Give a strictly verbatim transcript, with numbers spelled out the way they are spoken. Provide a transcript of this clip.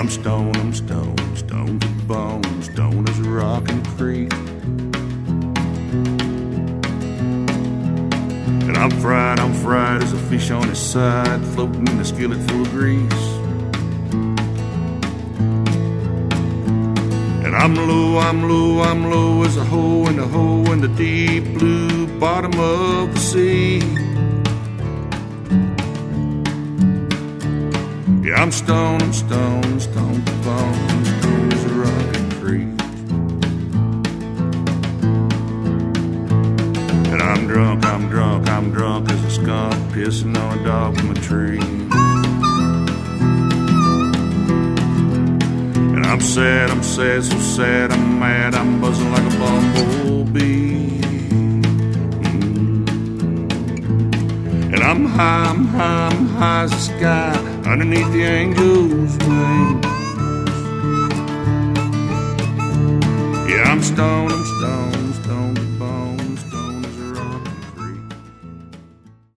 I'm stoned, I'm stoned, stoned to the bone, stoned as a rock in the creek. And I'm fried, I'm fried as a fish on its side, floating in a skillet full of grease. And I'm low, I'm low, I'm low as a hole in a hole in the deep blue bottom of the sea. Yeah, I'm stoned, I'm stoned, stoned to the bone, stoned as a rock in the creek. And I'm drunk, I'm drunk, I'm drunk as a skunk pissing on a dog from a tree. And I'm sad, I'm sad, so sad, I'm mad, I'm buzzing like a bumblebee. Mm. And I'm high, I'm high, I'm high as the sky, underneath the angel's wings. Yeah, I'm stoned, I'm stoned,